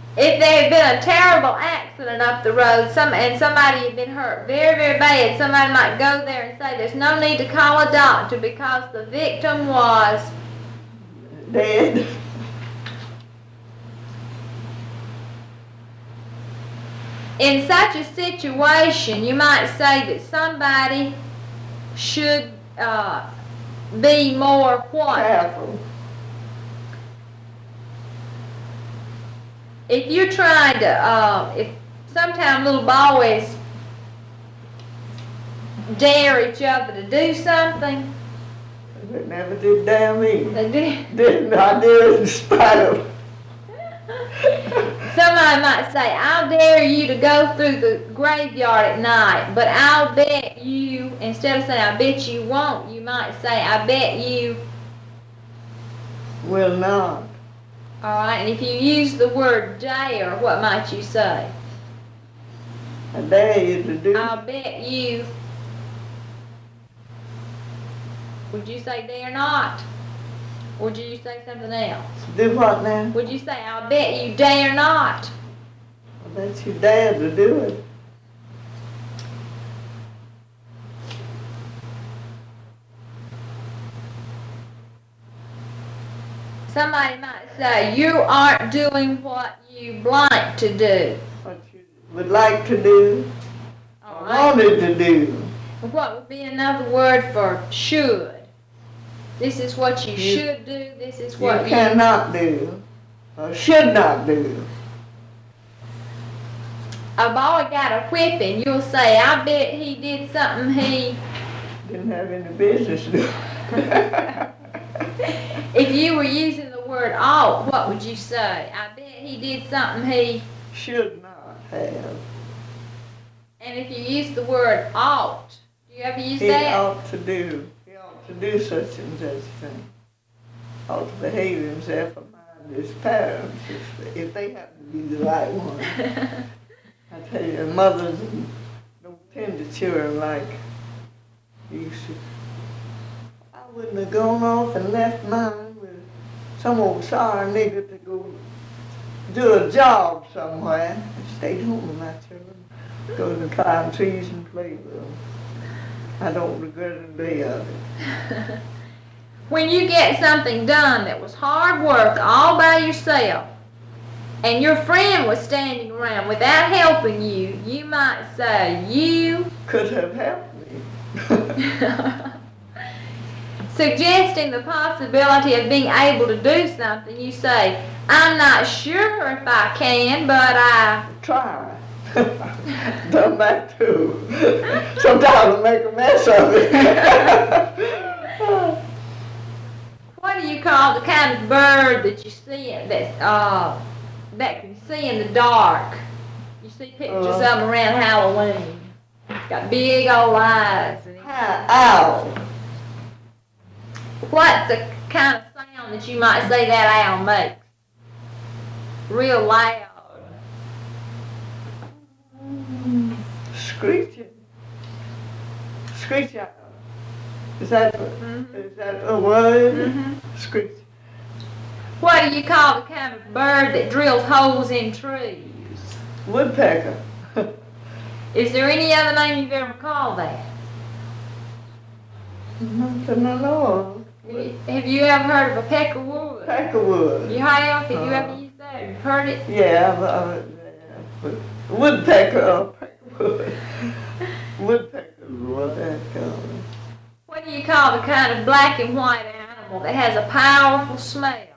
If there had been a terrible accident up the road, and somebody had been hurt very, very bad, somebody might go there and say, there's no need to call a doctor because the victim was dead. In such a situation, you might say that somebody should be more what? Careful. If you're trying to, if sometimes little boys dare each other to do something, They never did damn me. they do. I did in spite of. Somebody might say, I'll dare you to go through the graveyard at night, but I'll bet you, instead of saying, I bet you won't, you might say, I bet you Will not. Alright, and if you use the word dare, what might you say? I dare you to do. I'll bet you. Would you say dare not? Or would you say something else? Do what now? Would you say, I'll bet you dare not? I bet you dare to do it. Somebody might say, you aren't doing what you like to do. What you would like to do. All I right. wanted to do. What would be another word for should? This is what you should do. This is what you cannot do. Or should not do. A boy got a whipping. You'll say, I bet he did something he Didn't have any business doing. If you were using the word ought, what would you say? I bet he did something he Should not have. And if you use the word ought, do you ever use He that? ought to do. He ought to do such and such a thing. Ought to behave himself or mind his parents if they happen to be the right one. I tell you, mothers don't tend to children like used to. I wouldn't have gone off and left mine with some old sorry nigger to go do a job somewhere. I stayed home with my children. Go to climb trees and play with them. I don't regret a day of it. When you get something done that was hard work all by yourself, and your friend was standing around without helping you, you might say, you Could have helped me. suggesting the possibility of being able to do something, you say, I'm not sure if I can, but I Try. Done that too. Sometimes I make a mess of it. What do you call the kind of bird that you see that can see in the dark? You see pictures of them around Halloween. It's got big old eyes. Owl. What's the kind of sound that you might say that owl makes? Real loud. Screeching. Screech owl. Is that a word? Mm-hmm. Screech. What do you call the kind of bird that drills holes in trees? Woodpecker. Is there any other name you've ever called that? Nothing I know of. Have you ever heard of a peckerwood? Peckerwood. You have? Have you ever used that? Have you heard it? Yeah, woodpecker. Peckerwood. Woodpecker is what that's called. What do you call the kind of black and white animal that has a powerful smell?